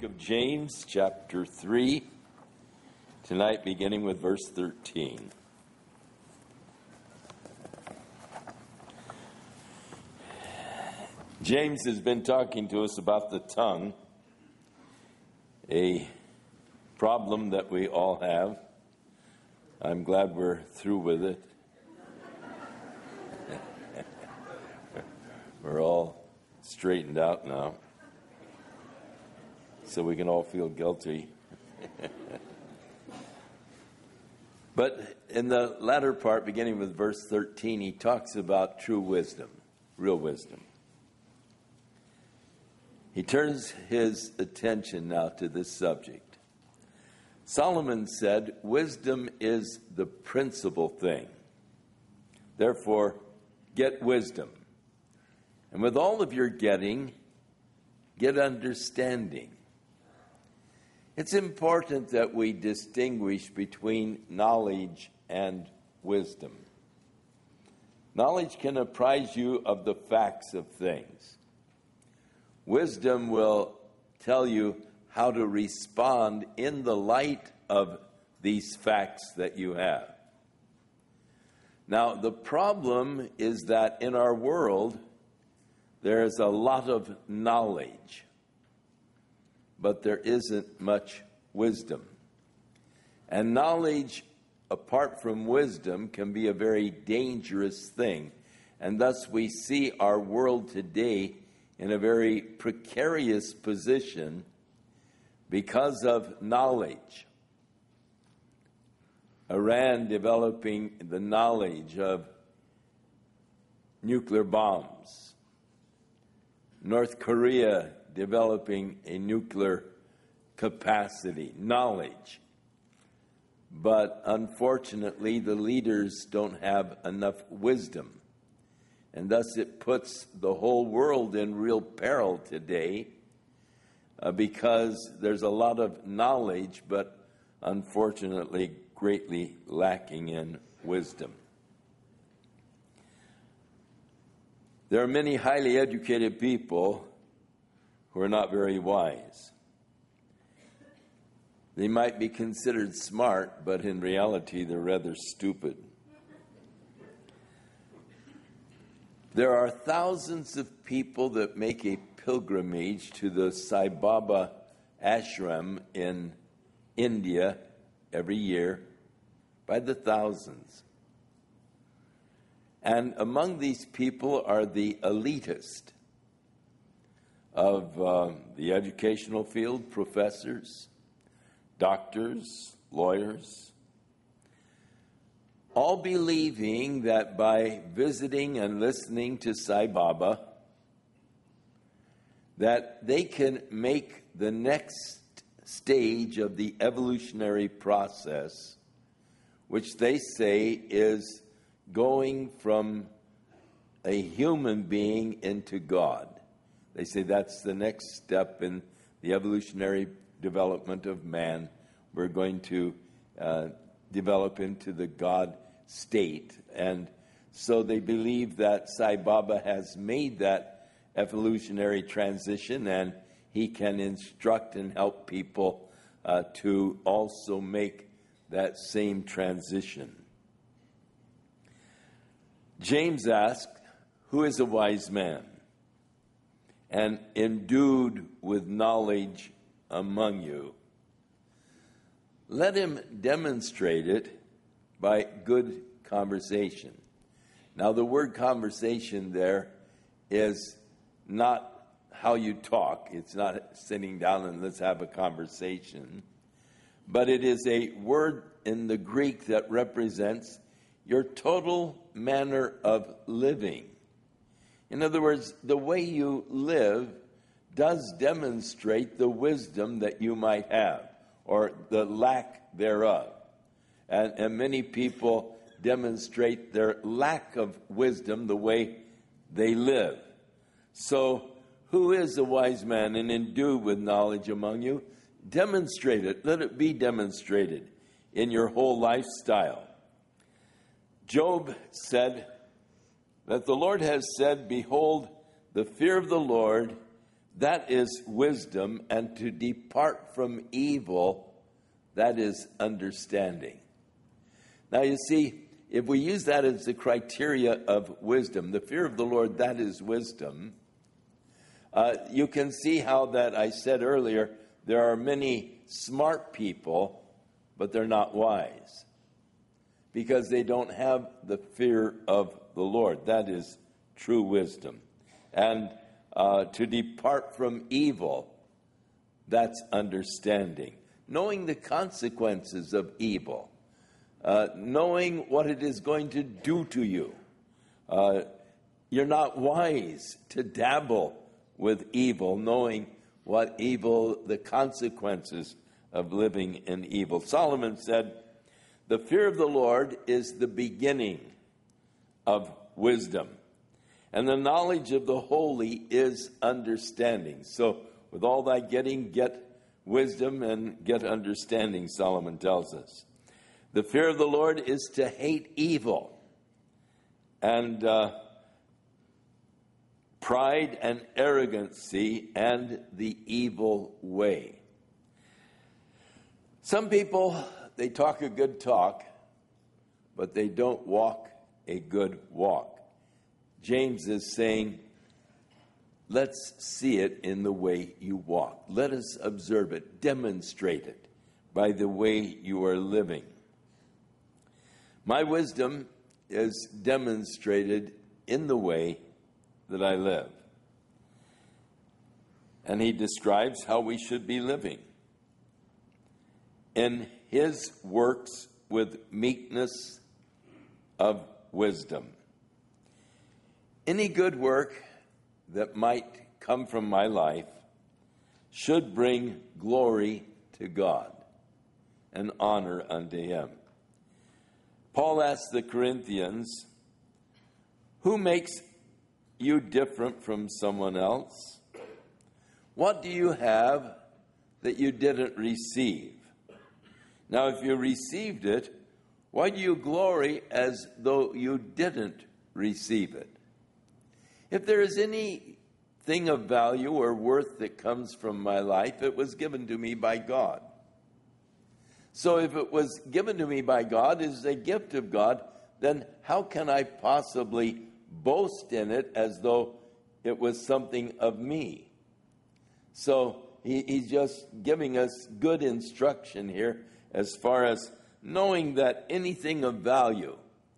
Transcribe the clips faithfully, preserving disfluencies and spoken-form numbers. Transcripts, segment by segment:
book of James, chapter three, tonight beginning with verse thirteen. James has been talking to us about the tongue, a problem that we all have. I'm glad we're through with it. We're all straightened out now, so we can all feel guilty. But in the latter part, beginning with verse thirteen, he talks about true wisdom, real wisdom. He turns his attention now to this subject. Solomon said, "Wisdom is the principal thing. Therefore, get wisdom. And with all of your getting, get understanding." It's important that we distinguish between knowledge and wisdom. Knowledge can apprise you of the facts of things. Wisdom will tell you how to respond in the light of these facts that you have. Now, the problem is that in our world, there is a lot of knowledge, but there isn't much wisdom. And knowledge, apart from wisdom, can be a very dangerous thing. And thus we see our world today in a very precarious position because of knowledge. Iran developing the knowledge of nuclear bombs. North Korea developing a nuclear capacity, knowledge. But unfortunately, the leaders don't have enough wisdom. And thus it puts the whole world in real peril today uh, because there's a lot of knowledge, but unfortunately greatly lacking in wisdom. There are many highly educated people who are not very wise. They might be considered smart, but in reality they're rather stupid. There are thousands of people that make a pilgrimage to the Sai Baba ashram in India every year, by the thousands. And among these people are the elitist of um, the educational field, professors, doctors, lawyers, all believing that by visiting and listening to Sai Baba, that they can make the next stage of the evolutionary process, which they say is going from a human being into God. They say that's the next step in the evolutionary development of man. We're going to uh, develop into the God state. And so they believe that Sai Baba has made that evolutionary transition, and he can instruct and help people uh, to also make that same transition. James asked, "Who is a wise man and endued with knowledge among you? Let him demonstrate it by good conversation." Now, the word conversation there is not how you talk. It's not sitting down and let's have a conversation. But it is a word in the Greek that represents your total manner of living. In other words, the way you live does demonstrate the wisdom that you might have, or the lack thereof. And, and many people demonstrate their lack of wisdom the way they live. So, who is a wise man and endued with knowledge among you? Demonstrate it. Let it be demonstrated in your whole lifestyle. Job said that the Lord has said, "Behold, the fear of the Lord That is wisdom, and to depart from evil, that is understanding. Now you see, if we use that as the criteria of wisdom, the fear of the Lord, that is wisdom, uh, you can see how that I said earlier, there are many smart people, but they're not wise, because they don't have the fear of the Lord. That is true wisdom. And uh, to depart from evil, that's understanding. Knowing the consequences of evil. Uh, knowing what it is going to do to you. Uh, you're not wise to dabble with evil, knowing what evil, the consequences of living in evil. Solomon said, the fear of the Lord is the beginning of wisdom, and the knowledge of the holy is understanding. So with all thy getting, get wisdom and get understanding, Solomon tells us. The fear of the Lord is to hate evil, and uh, pride and arrogancy and the evil way. Some people, they talk a good talk, but they don't walk a good walk. James is saying, let's see it in the way you walk. Let us observe it, demonstrate it by the way you are living. My wisdom is demonstrated in the way that I live. And he describes how we should be living. In his works with meekness of wisdom. Any good work that might come from my life should bring glory to God and honor unto him. Paul asked the Corinthians, who makes you different from someone else? What do you have that you didn't receive? Now, if you received it, why do you glory as though you didn't receive it? If there is anything of value or worth that comes from my life, it was given to me by God. So if it was given to me by God, is a gift of God, then how can I possibly boast in it as though it was something of me? So he, he's just giving us good instruction here as far as knowing that anything of value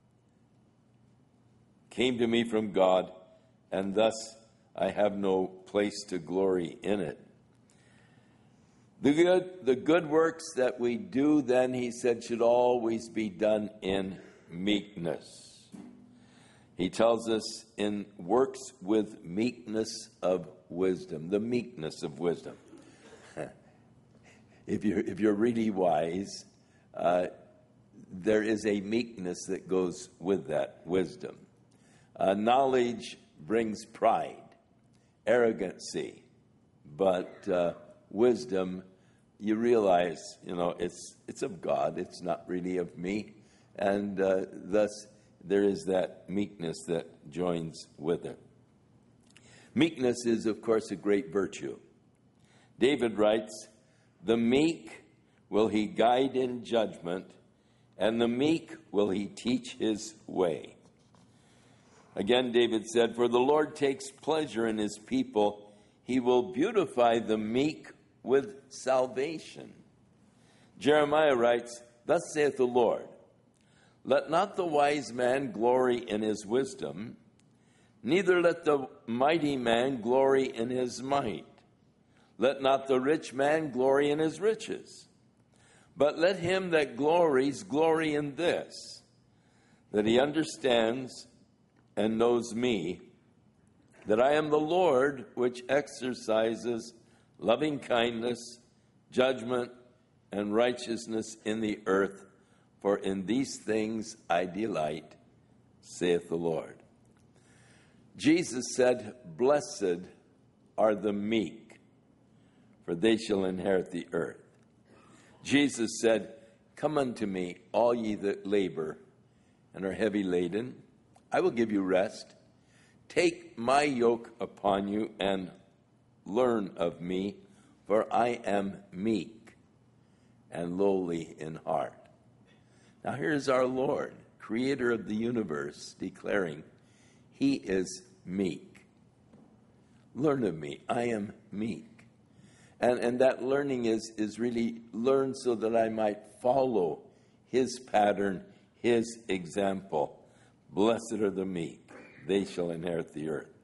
came to me from God, and thus I have no place to glory in it. The good, the good works that we do, then, he said, should always be done in meekness. He tells us in works with meekness of wisdom, the meekness of wisdom. If you're, if you're really wise, uh, there is a meekness that goes with that wisdom. Uh, knowledge brings pride, arrogancy, but uh, wisdom, you realize, you know, it's it's of God. It's not really of me. And uh, thus, there is that meekness that joins with it. Meekness is, of course, a great virtue. David writes, the meek will he guide in judgment, and the meek will he teach his way. Again, David said, for the Lord takes pleasure in his people. He will beautify the meek with salvation. Jeremiah writes, thus saith the Lord, let not the wise man glory in his wisdom, neither let the mighty man glory in his might. Let not the rich man glory in his riches, but let him that glories glory in this, that he understands and knows me, that I am the Lord which exercises loving kindness, judgment, and righteousness in the earth, for in these things I delight, saith the Lord. Jesus said, blessed are the meek, for they shall inherit the earth. Jesus said, come unto me, all ye that labor and are heavy laden, I will give you rest. Take my yoke upon you and learn of me, for I am meek and lowly in heart. Now here's our Lord, creator of the universe, declaring he is meek. Learn of me. I am meek. And, and that learning is, is really learned so that I might follow his pattern, his example. Blessed are the meek. They shall inherit the earth.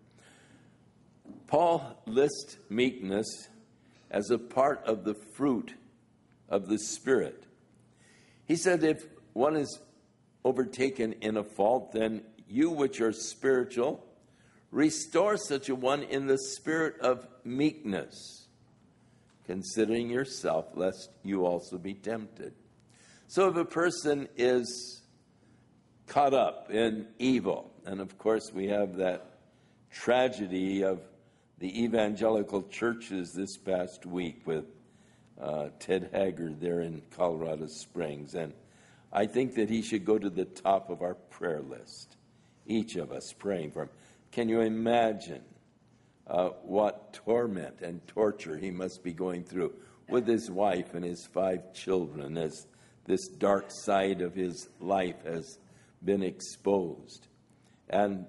Paul lists meekness as a part of the fruit of the Spirit. He said, if one is overtaken in a fault, then you which are spiritual, restore such a one in the spirit of meekness, considering yourself, lest you also be tempted. So if a person is caught up in evil, and of course we have that tragedy of the evangelical churches this past week with uh, Ted Haggard there in Colorado Springs, and I think that he should go to the top of our prayer list, each of us praying for him. Can you imagine uh, what torment and torture he must be going through with his wife and his five children as this dark side of his life has been exposed? And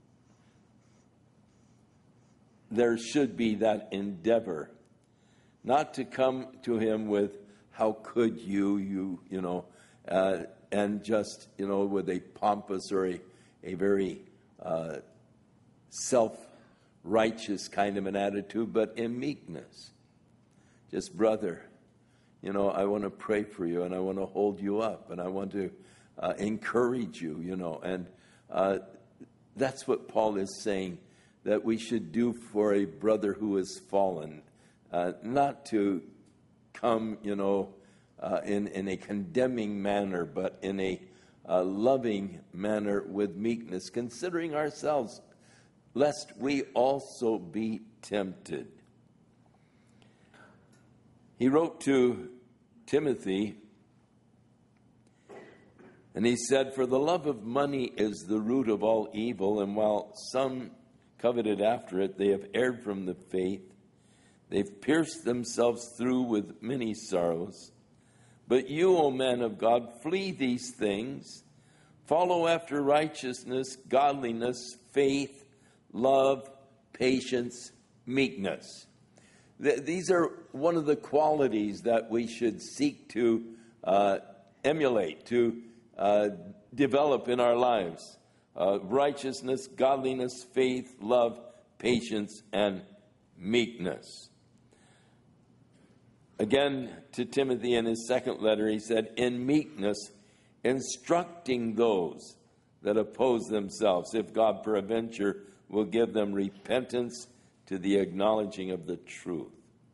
there should be that endeavor not to come to him with, how could you, you, you know, uh, and just, you know, with a pompous or a, a very uh, self-righteous kind of an attitude, but in meekness. Just, brother, you know, I want to pray for you, and I want to hold you up, and I want to uh, encourage you, you know, and uh, that's what Paul is saying that we should do for a brother who has fallen, uh, not to come, you know, uh, in, in a condemning manner, but in a uh, loving manner with meekness, considering ourselves, lest we also be tempted. He wrote to Timothy, and he said, for the love of money is the root of all evil, and while some coveted after it, they have erred from the faith. They've pierced themselves through with many sorrows. But you, O man of God, flee these things. Follow after righteousness, godliness, faith, love, patience, meekness. Th- these are one of the qualities that we should seek to uh, emulate, to uh, develop in our lives. Uh, righteousness, godliness, faith, love, patience, and meekness. Again, to Timothy in his second letter, he said, in meekness, instructing those that oppose themselves, if God peradventure will give them repentance to the acknowledging of the truth.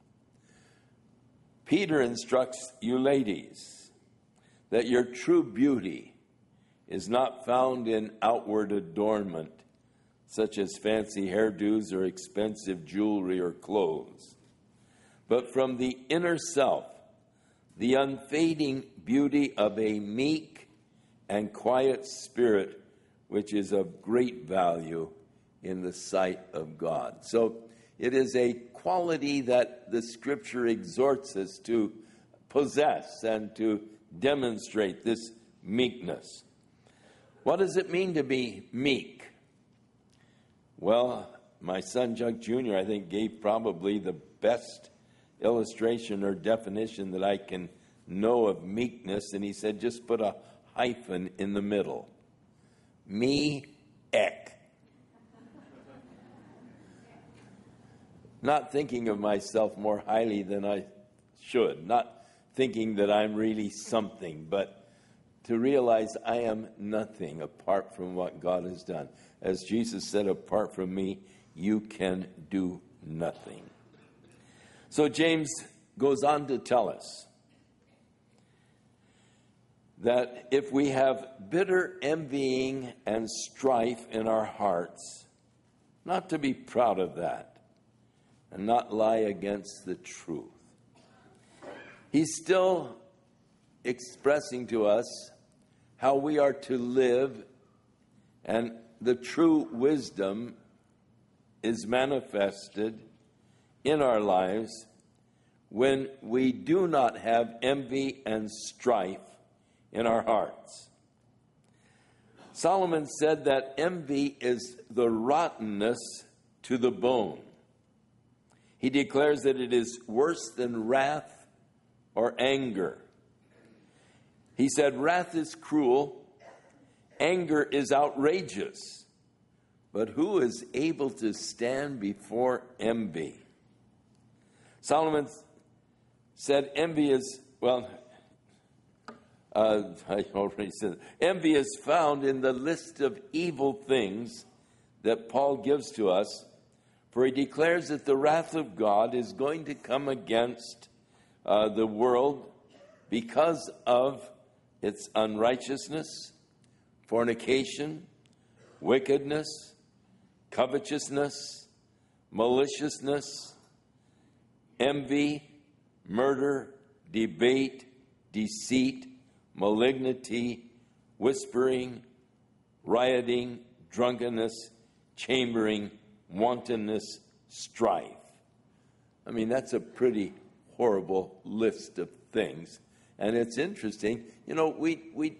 Peter instructs you ladies that your true beauty is not found in outward adornment, such as fancy hairdos or expensive jewelry or clothes, but from the inner self, the unfading beauty of a meek and quiet spirit, which is of great value in the sight of God. So it is a quality that the Scripture exhorts us to possess and to demonstrate, this meekness. What does it mean to be meek? Well, my son Chuck Junior, I think, gave probably the best illustration or definition that I can know of meekness, and he said, just put a hyphen in the middle. Me-ek. Not thinking of myself more highly than I should, not thinking that I'm really something, but to realize I am nothing apart from what God has done. As Jesus said, apart from me, you can do nothing. So James goes on to tell us that if we have bitter envying and strife in our hearts, not to be proud of that and not lie against the truth. He's still expressing to us how we are to live, and the true wisdom is manifested in our lives when we do not have envy and strife in our hearts. Solomon said that envy is the rottenness to the bone. He declares that it is worse than wrath or anger. He said, wrath is cruel, anger is outrageous, but who is able to stand before envy? Solomon said envy is, well, uh, I already said it. Envy is found in the list of evil things that Paul gives to us, for he declares that the wrath of God is going to come against uh, the world because of its unrighteousness, fornication, wickedness, covetousness, maliciousness, envy, murder, debate, deceit, malignity, whispering, rioting, drunkenness, chambering, wantonness, strife. I mean, that's a pretty horrible list of things. And it's interesting, you know, we we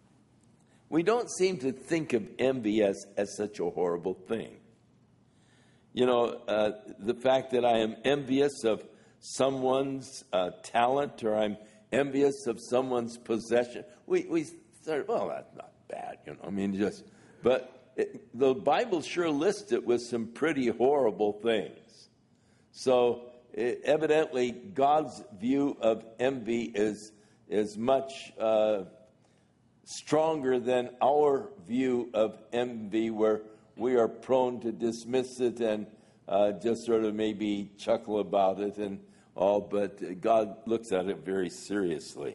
we don't seem to think of envy as, as such a horrible thing. You know, uh, the fact that I am envious of someone's uh, talent, or I'm envious of someone's possession, we we start, well, that's not bad, you know. I mean, just, but it, the Bible sure lists it with some pretty horrible things. So it, evidently, God's view of envy is is much uh, stronger than our view of envy, where we are prone to dismiss it and uh, just sort of maybe chuckle about it and all, but God looks at it very seriously.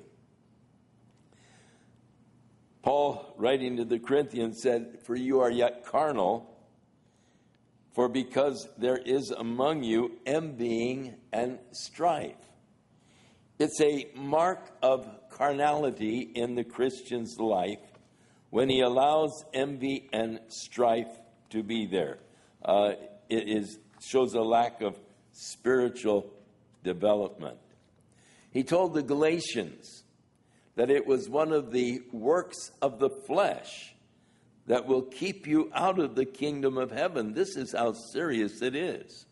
Paul, writing to the Corinthians, said, "For you are yet carnal, for because there is among you envying and strife." It's a mark of carnality in the Christian's life when he allows envy and strife to be there. Uh, it is shows a lack of spiritual development. He told the Galatians that it was one of the works of the flesh that will keep you out of the kingdom of heaven. This is how serious it is.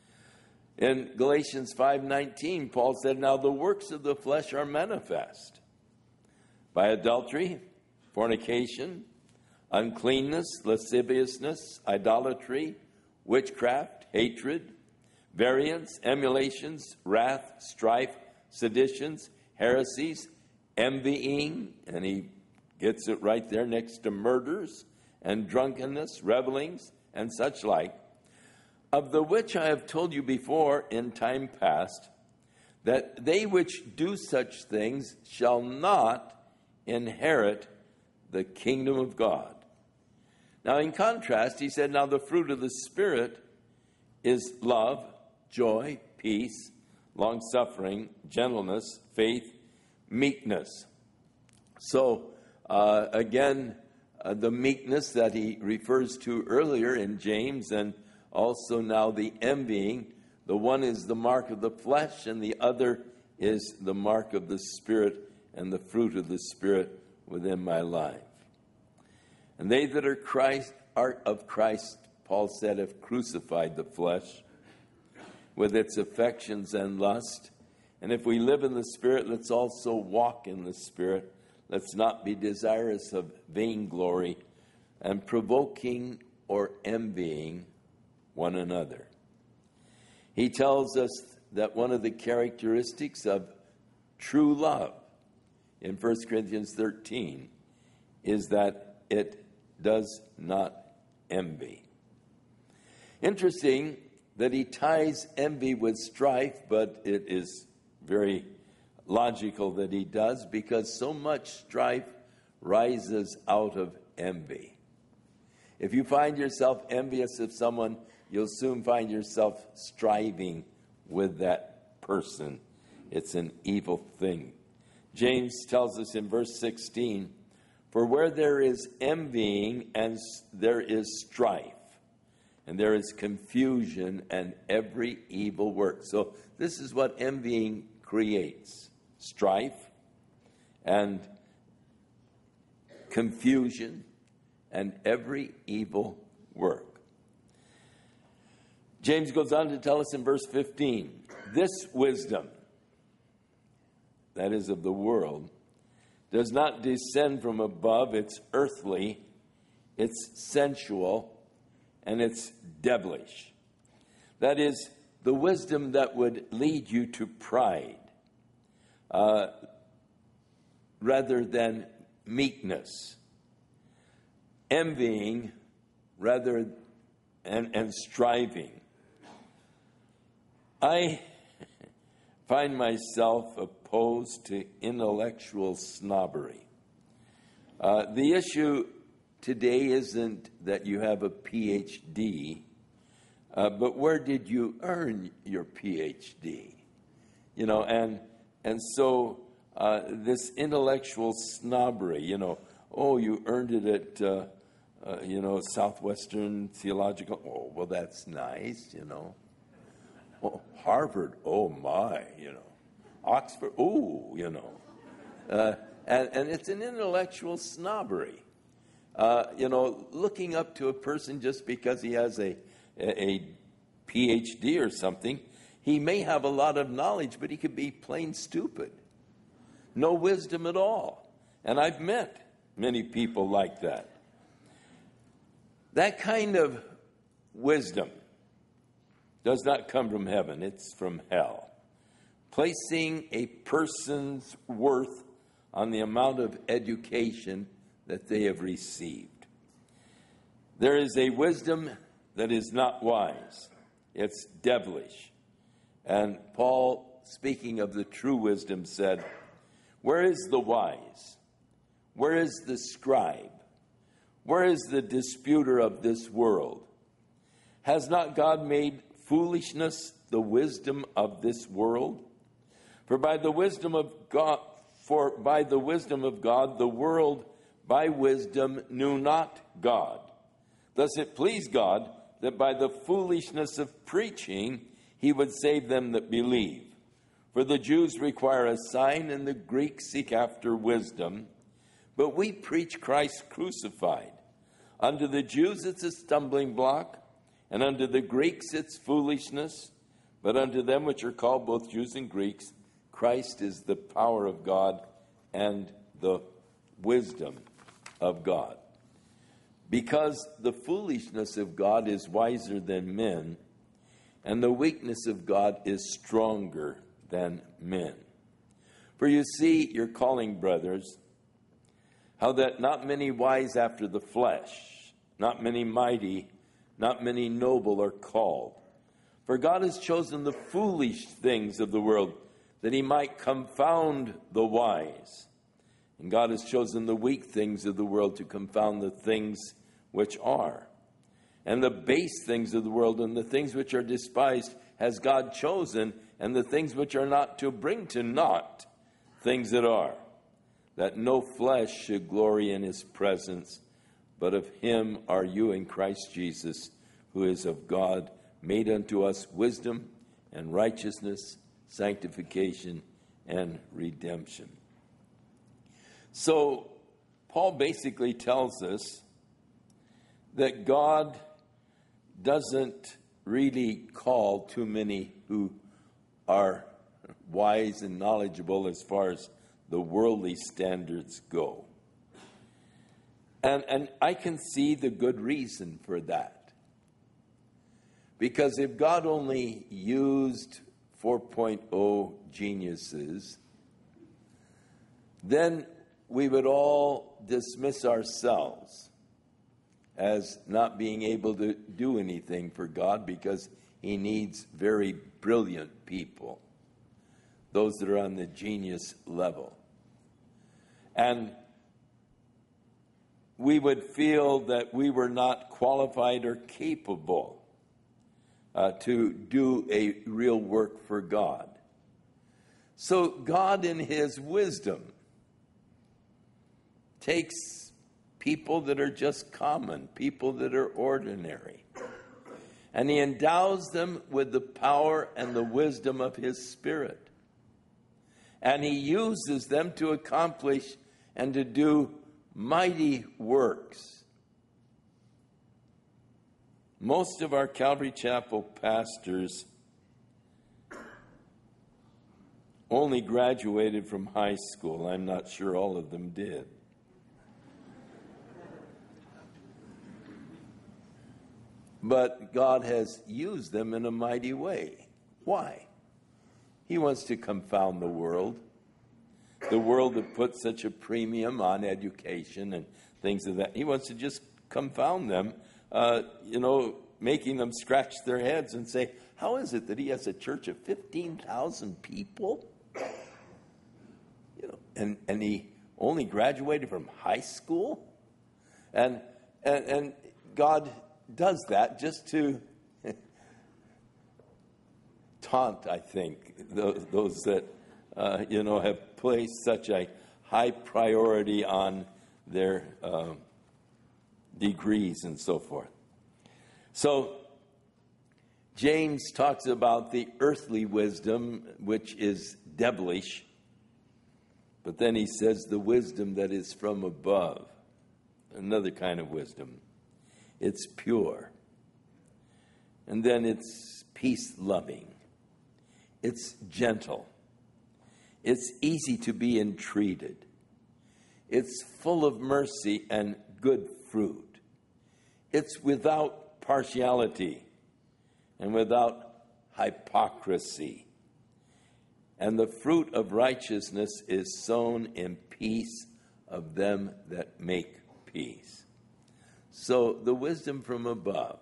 In Galatians five nineteen, Paul said, "Now the works of the flesh are manifest, by adultery, fornication, uncleanness, lasciviousness, idolatry, witchcraft, hatred, variance, emulations, wrath, strife, seditions, heresies, envying," and he gets it right there next to murders, and drunkenness, revelings, and such like, "of the which I have told you before in time past, that they which do such things shall not inherit the kingdom of God." Now, in contrast, he said, "Now the fruit of the Spirit is love, joy, peace, long-suffering, gentleness, faith, meekness." So, uh, again, uh, the meekness that he refers to earlier in James, and also now the envying, the one is the mark of the flesh and the other is the mark of the Spirit and the fruit of the Spirit within my life. "And they that are Christ are of Christ," Paul said, "have crucified the flesh with its affections and lust. And if we live in the Spirit, let's also walk in the Spirit. Let's not be desirous of vainglory and provoking or envying one another." He tells us that one of the characteristics of true love in First Corinthians thirteen is that it does not envy. Interesting that he ties envy with strife, but it is very logical that he does, because so much strife rises out of envy. If you find yourself envious of someone, you'll soon find yourself striving with that person. It's an evil thing. James tells us in verse sixteen, "For where there is envying and there is strife, and there is confusion and every evil work. So this is what envying creates: strife and confusion and every evil work. James goes on to tell us in verse fifteen, this wisdom, that is of the world, does not descend from above. It's earthly, it's sensual, and it's devilish. That is, the wisdom that would lead you to pride uh, rather than meekness, envying rather and, and striving. I find myself opposed to intellectual snobbery. Uh, the issue today isn't that you have a P H D, uh, but where did you earn your P H D? You know, and and so uh, this intellectual snobbery, you know, oh, you earned it at, uh, uh, you know, Southwestern Theological. Oh, well, that's nice, you know. Oh, Harvard, oh my, you know. Oxford, oh, you know. Uh, and, and it's an intellectual snobbery. Uh, you know, looking up to a person just because he has a, a, a P H D or something. He may have a lot of knowledge, but he could be plain stupid. No wisdom at all. And I've met many people like that. That kind of wisdom does not come from heaven. It's from hell. Placing a person's worth on the amount of education that they have received. There is a wisdom that is not wise. It's devilish. And Paul, speaking of the true wisdom, said, where is the wise? Where is the scribe? Where is the disputer of this world? Has not God made foolishness the wisdom of this world? For by the wisdom of God, for by the wisdom of God, the world by wisdom knew not God. Thus it pleased God that by the foolishness of preaching he would save them that believe. For the Jews require a sign, and the Greeks seek after wisdom. But we preach Christ crucified. Unto the Jews it's a stumbling block, and unto the Greeks it's foolishness. But unto them which are called both Jews and Greeks, Christ is the power of God and the wisdom of God. Because the foolishness of God is wiser than men, and the weakness of God is stronger than men. For you see, your calling, brothers, how that not many wise after the flesh, not many mighty, not many noble are called. For God has chosen the foolish things of the world, that he might confound the wise. And God has chosen the weak things of the world to confound the things which are. And the base things of the world and the things which are despised has God chosen, and the things which are not, to bring to naught things that are, that no flesh should glory in his presence, but of him are you in Christ Jesus, who is of God, made unto us wisdom and righteousness, sanctification and redemption. So Paul basically tells us that God doesn't really call too many who are wise and knowledgeable as far as the worldly standards go. And, and I can see the good reason for that. Because if God only used four point oh geniuses, then we would all dismiss ourselves as not being able to do anything for God, because he needs very brilliant people, those that are on the genius level. And we would feel that we were not qualified or capable uh, to do a real work for God. So God, in his wisdom, takes people that are just common, people that are ordinary, and he endows them with the power and the wisdom of his Spirit. And he uses them to accomplish and to do mighty works. Most of our Calvary Chapel pastors only graduated from high school. I'm not sure all of them did. But God has used them in a mighty way. Why? He wants to confound the world. The world that puts such a premium on education and things of that. He wants to just confound them, uh, you know, making them scratch their heads and say, how is it that he has a church of fifteen thousand people? You know, and, and he only graduated from high school? And, and, and God does that just to taunt, I think, those, those that, uh, you know, have placed such a high priority on their uh, degrees and so forth. So, James talks about the earthly wisdom, which is devilish, but then he says the wisdom that is from above, another kind of wisdom. It's pure. And then it's peace-loving. It's gentle. It's easy to be entreated. It's full of mercy and good fruit. It's without partiality and without hypocrisy. And the fruit of righteousness is sown in peace of them that make peace. So the wisdom from above,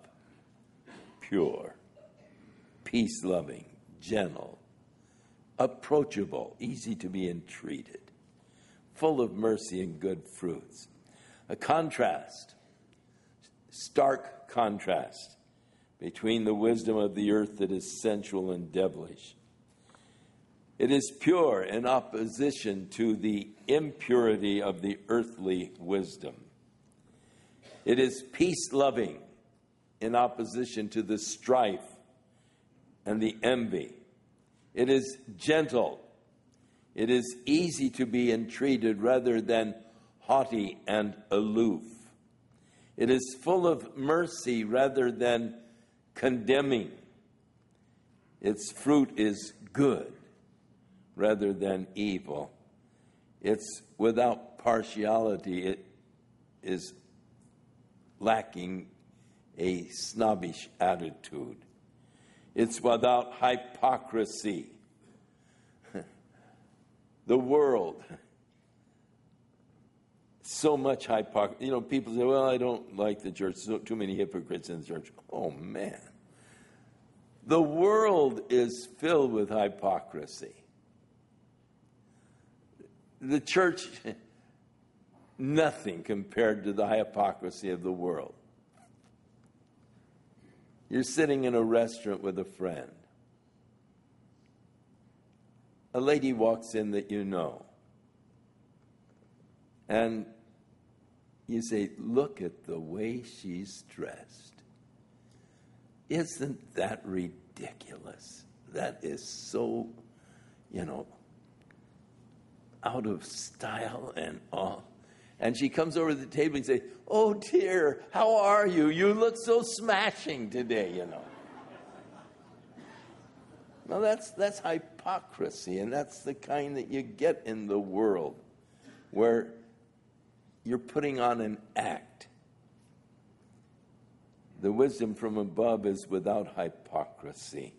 pure, peace-loving, gentle, approachable, easy to be entreated, full of mercy and good fruits. A contrast, stark contrast between the wisdom of the earth that is sensual and devilish. It is pure in opposition to the impurity of the earthly wisdom. It is peace-loving in opposition to the strife and the envy. It is gentle. It is easy to be entreated rather than haughty and aloof. It is full of mercy rather than condemning. Its fruit is good rather than evil. It's without partiality. It is lacking a snobbish attitude. It's without hypocrisy. The world, so much hypocrisy. You know, people say, well, I don't like the church. So, too many hypocrites in the church. Oh, man. The world is filled with hypocrisy. The church, nothing compared to the hypocrisy of the world. You're sitting in a restaurant with a friend. A lady walks in that you know. And you say, look at the way she's dressed. Isn't that ridiculous? That is so, you know, out of style and all. And she comes over to the table and says, oh, dear, how are you? You look so smashing today, you know. Now, that's, that's hypocrisy, and that's the kind that you get in the world, where you're putting on an act. The wisdom from above is without hypocrisy,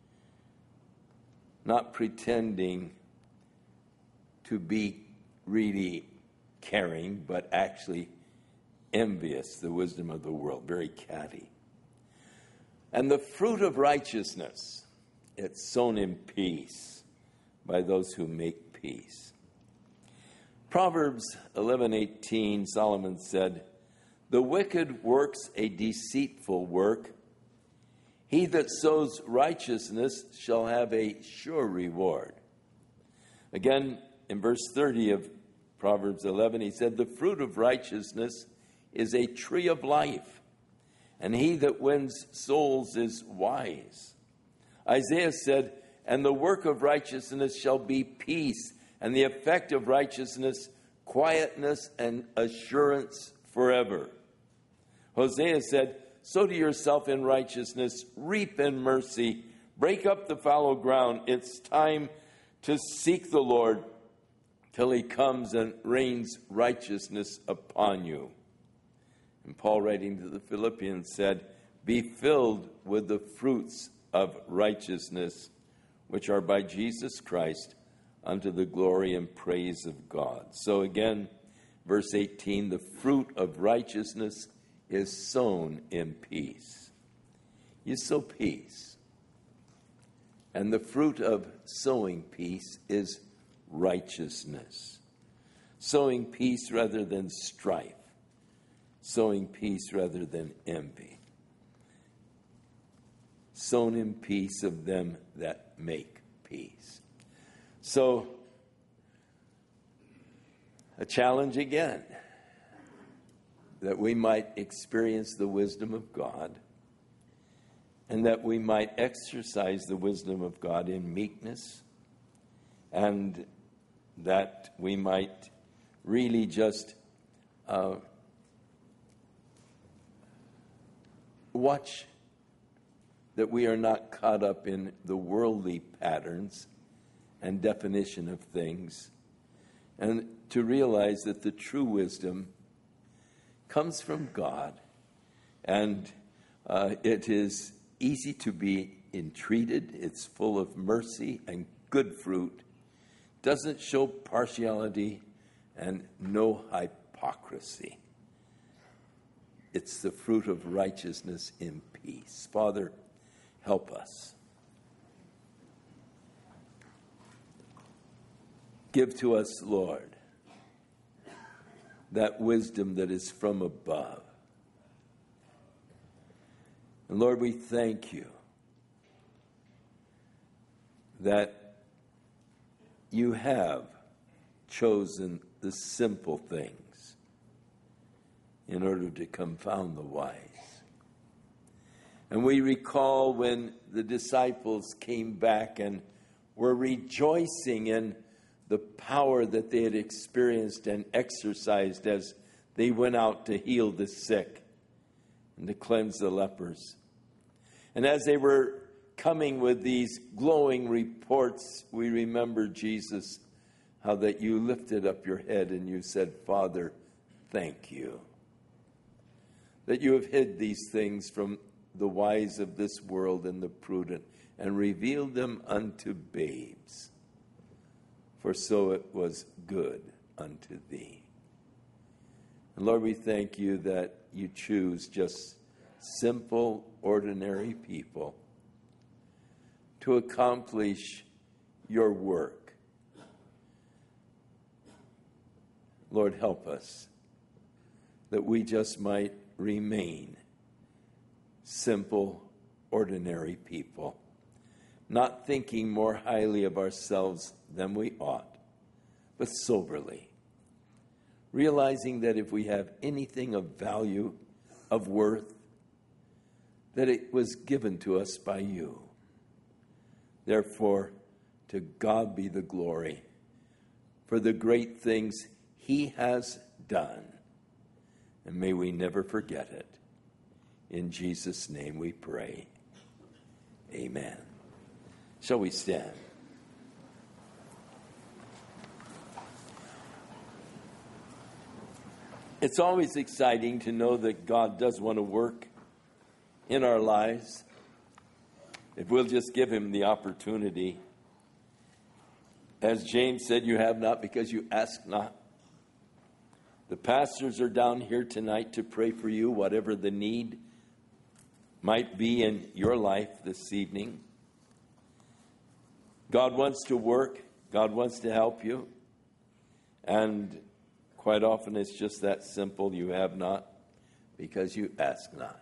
not pretending to be really caring, but actually envious, the wisdom of the world, very catty. And the fruit of righteousness, it's sown in peace by those who make peace. Proverbs eleven eighteen, Solomon said, the wicked works a deceitful work. He that sows righteousness shall have a sure reward. Again, in verse thirty of Proverbs eleven, he said, the fruit of righteousness is a tree of life, and he that wins souls is wise. Isaiah said, and the work of righteousness shall be peace, and the effect of righteousness, quietness and assurance forever. Hosea said, sow to yourself in righteousness, reap in mercy, break up the fallow ground. It's time to seek the Lord till he comes and rains righteousness upon you. And Paul, writing to the Philippians, said, be filled with the fruits of righteousness, which are by Jesus Christ, unto the glory and praise of God. So again, verse eighteen, the fruit of righteousness is sown in peace. You sow peace. And the fruit of sowing peace is righteousness. Sowing peace rather than strife. Sowing peace rather than envy. Sown in peace of them that make peace. So, a challenge again, that we might experience the wisdom of God, and that we might exercise the wisdom of God in meekness, and that we might really just uh, watch that we are not caught up in the worldly patterns and definition of things, and to realize that the true wisdom comes from God, and uh, it is easy to be entreated. It's full of mercy and good fruit, doesn't show partiality and no hypocrisy. It's the fruit of righteousness in peace. Father, help us. Give to us, Lord, that wisdom that is from above. And Lord, we thank you that you have chosen the simple things in order to confound the wise. And we recall when the disciples came back and were rejoicing in the power that they had experienced and exercised as they went out to heal the sick and to cleanse the lepers. And as they were coming with these glowing reports, we remember, Jesus, how that you lifted up your head and you said, Father, thank you. That you have hid these things from the wise of this world and the prudent, and revealed them unto babes. For so it was good unto thee. And Lord, we thank you that you choose just simple, ordinary people to accomplish your work. Lord, help us that we just might remain simple, ordinary people, not thinking more highly of ourselves than we ought, but soberly, realizing that if we have anything of value, of worth, that it was given to us by you. Therefore, to God be the glory for the great things he has done, and may we never forget it. In Jesus' name we pray. Amen. Shall we stand? It's always exciting to know that God does want to work in our lives if we'll just give him the opportunity. As James said, you have not because you ask not. The pastors are down here tonight to pray for you, whatever the need might be in your life this evening. God wants to work. God wants to help you. And quite often it's just that simple. You have not because you ask not.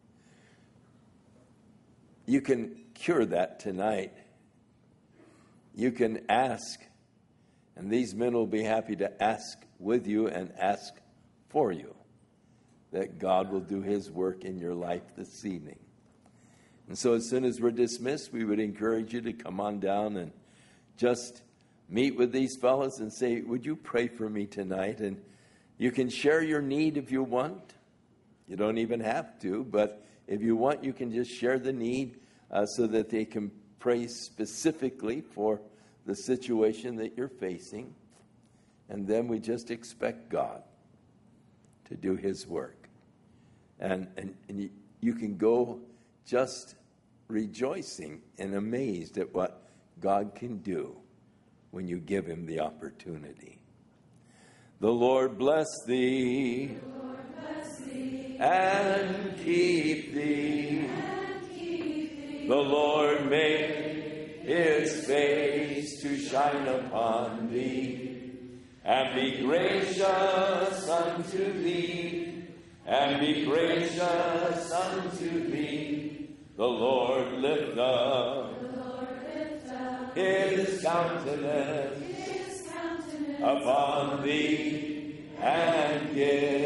You can cure that tonight. You can ask, and these men will be happy to ask with you and ask for you. that God will do his work in your life this evening. And so as soon as we're dismissed, we would encourage you to come on down and just meet with these fellows and say, would you pray for me tonight? And you can share your need if you want. You don't even have to, but if you want, you can just share the need uh, so that they can pray specifically for the situation that you're facing. And then we just expect God to do his work. And, and, and you, you can go just rejoicing and amazed at what God can do when you give him the opportunity. The Lord bless thee, the Lord bless thee and keep thee. and keep thee. The Lord make his face to shine upon thee, and be gracious unto thee, and be gracious unto thee. The Lord lift up, The Lord lift up his countenance his countenance upon thee, and give